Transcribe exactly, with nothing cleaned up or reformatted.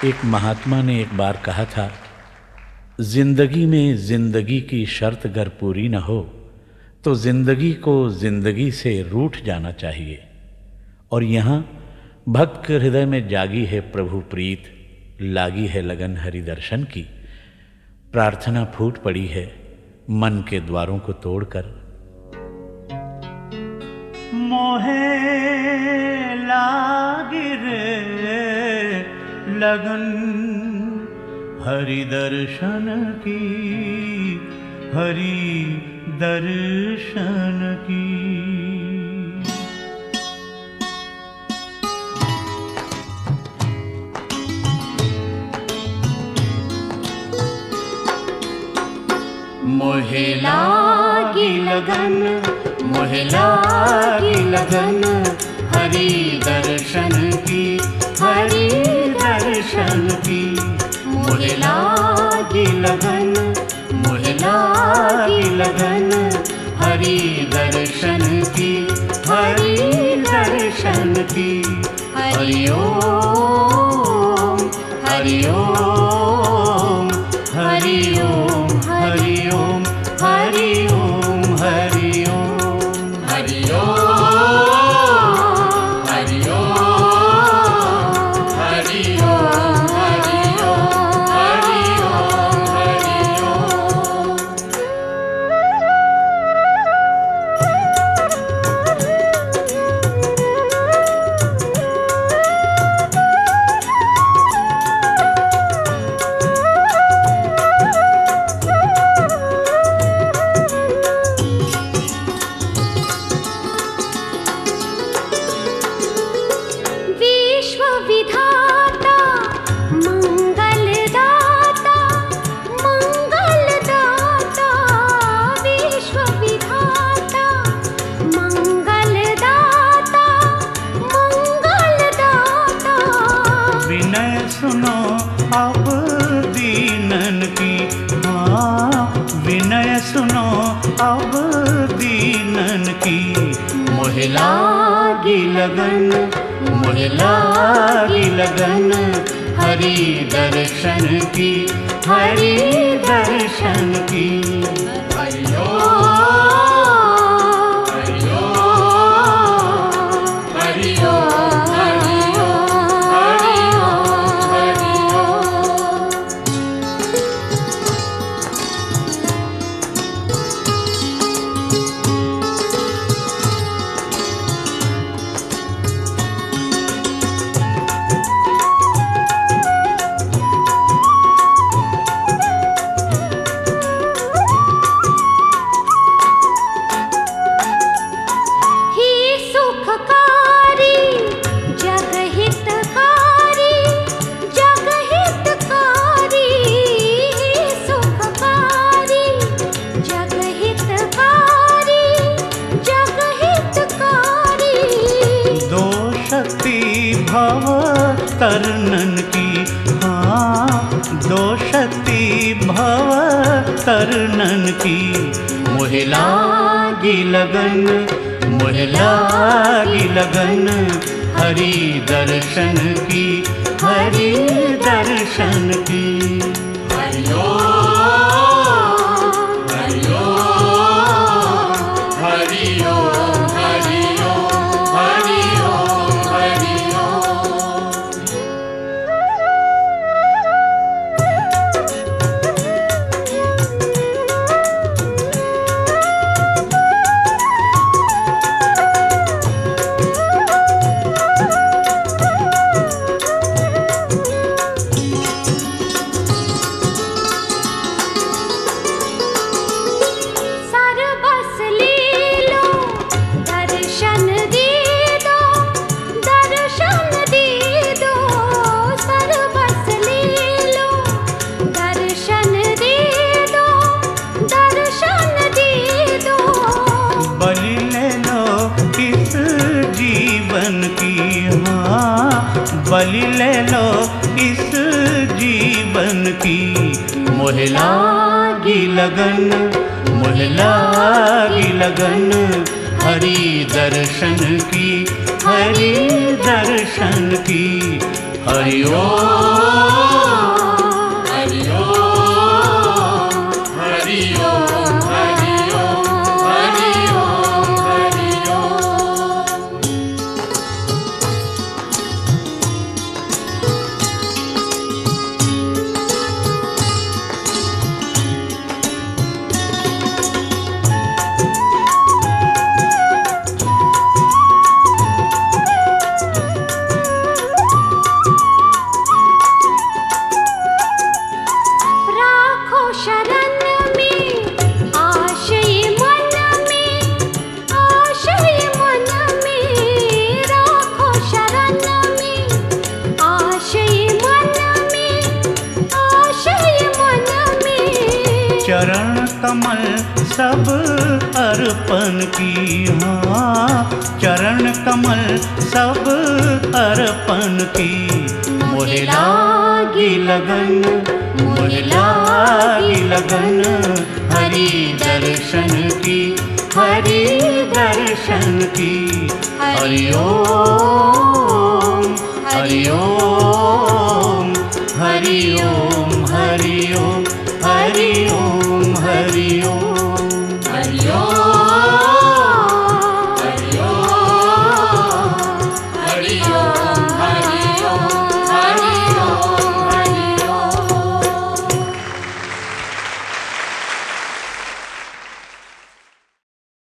एक महात्मा ने एक बार कहा था, जिंदगी में जिंदगी की शर्त अगर पूरी न हो तो जिंदगी को जिंदगी से रूठ जाना चाहिए। और यहाँ भक्त के हृदय में जागी है प्रभु प्रीत, लागी है लगन हरि दर्शन की। प्रार्थना फूट पड़ी है मन के द्वारों को तोड़कर। मोहे लागी रे लगन हरि दर्शन की, हरि दर्शन की। मोहे लागी लगन, मोहे लागी लगन हरि दर्शन की, हरि दर्शन की। मोहे लागी लगन, मोहे लागी लगन हरि दर्शन की, हरि दर्शन की। हरि ओम, हरि ओम, हरि ओम, हरि ओम, हरि ओम, हरि ओम, हरि ओम, हरि ओम, हरि ओम, हरि ओम, हरि ओम, हरि ओम। सुनो अब दीनन की, हाँ विनय सुनो अब दीनन की। मोहे लागी लगन, मोहे लागी लगन हरि दर्शन की, हरि दर्शन की। हरि ओम, हरि ओम, हरि ओम, हरि ओम, हरि ओम, हरि ओम। भव तरनन की, हाँ दो शक्ति भव तरनन की। मोहे लागी लगन, मोहे लागी लगन हरि दर्शन की, हरि दर्शन की। हरि ओम, हरि ओम, हरि ओम, हरि ओम, हरि ओम, हरि ओम। बलि ले लो इस जीवन की। मोहे लागी लगन, मोहे लागी लगन हरि दर्शन की, हरि दर्शन की। हरि ओम। चरण कमल सब अर्पण की, हाँ चरण कमल सब अर्पण की। मोहे लागी लगन, मोहे लागी लगन, हरि दर्शन की, हरि दर्शन की। हरि ओम, हरि ओम, हरि ओम।